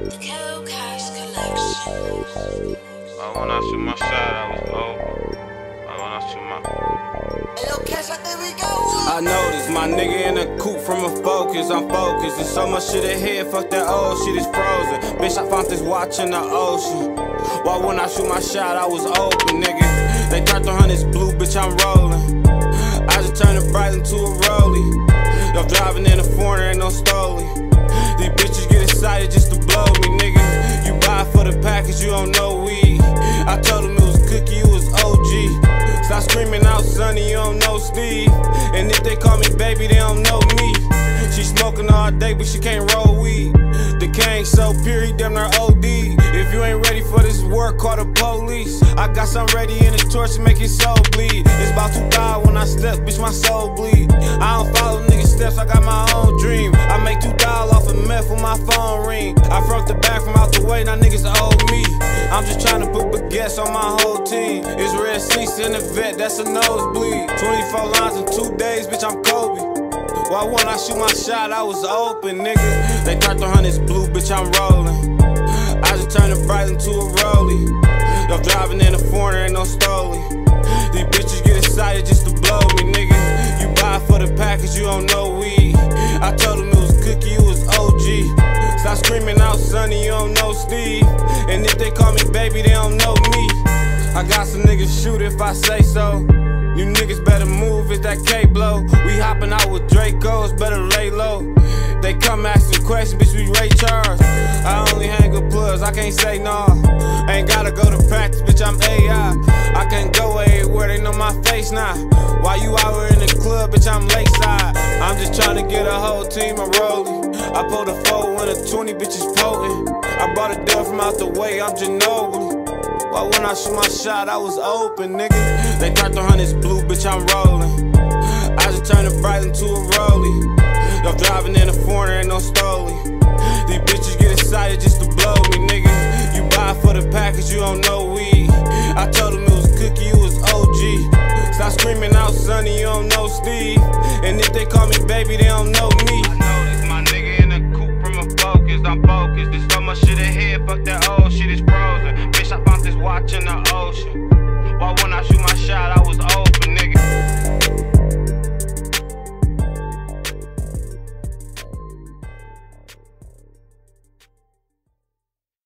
Cash collection. When I shoot my shot, I was open. When I shoot my. I noticed my nigga in a coupe from a Focus. I'm focused, and so much shit ahead. Fuck that old shit is frozen. Bitch, I found this watch in the ocean. Why when I shoot my shot, I was open, nigga. They turned on this blue, bitch, I'm rolling. I just turned the bright into a rollie. Yo, driving in a foreigner, ain't no stoley. These bitches get excited just to blow me, nigga. You buy for the package, you don't know weed. I told them it was Cookie, you was OG. Stop screaming out, Sonny, you don't know Steve. And if they call me baby, they don't know me. She smoking all day, but she can't roll weed. The cane so pure, he damn near OD. If you ain't ready for this work, call the police. I got something ready in the torch to make your soul bleed. It's about to die when I step, bitch, my soul bleed. I don't follow niggas' steps, I got my own dream. I make $2,000 off of meth when my phone ring. I front the back from out the way, now niggas owe me. I'm just trying to put baguettes on my whole team. It's red seats in the vet, that's a nosebleed. 24 lines in 2 days, bitch, I'm Kobe. Why when I shoot my shot, I was open, nigga. They turned on this blue, bitch, I'm rolling. I just turned the bright into a rollie. Yo, driving in a foreigner, ain't no stoley. These bitches get excited just to blow me, nigga. You buy for the package, you don't know weed. I told them it was Cookie, you was OG. Stop screaming out, Sonny, you don't know Steve. And if they call me baby, they don't know me. I got some niggas shoot if I say so. You niggas better move, it's that K-blow. We hopping out with Dracos, better lay low. They come asking questions, bitch, we Ray Charles. I only hang with plugs, I can't say no. Ain't gotta go to practice, bitch, I'm AI. I can't go everywhere, they know my face now. While you out here in the club, bitch, I'm lakeside. I'm just trying to get a whole team of rolling. I pulled a 4 when a 20, bitch is potent. I brought a dub from out the way, I'm Ginobili. Why when I shoot my shot, I was open, nigga. They turned on this blue, bitch, I'm rolling. I just turned the bright into a rollie. Yo, driving in a foreigner, ain't no stoley. These bitches get excited just to blow me, nigga. You buy for the package, you don't know weed. I told them it was Cookie, you was OG. Stop screaming out, Sonny, you don't know Steve. And if they call me baby, they don't know me. I know this my nigga in a coupe from a Focus. I'm focused, there's so much shit ahead. Fuck that old shit is frozen. Bitch, I found this watch in the ocean. Why when I shoot my shot, I was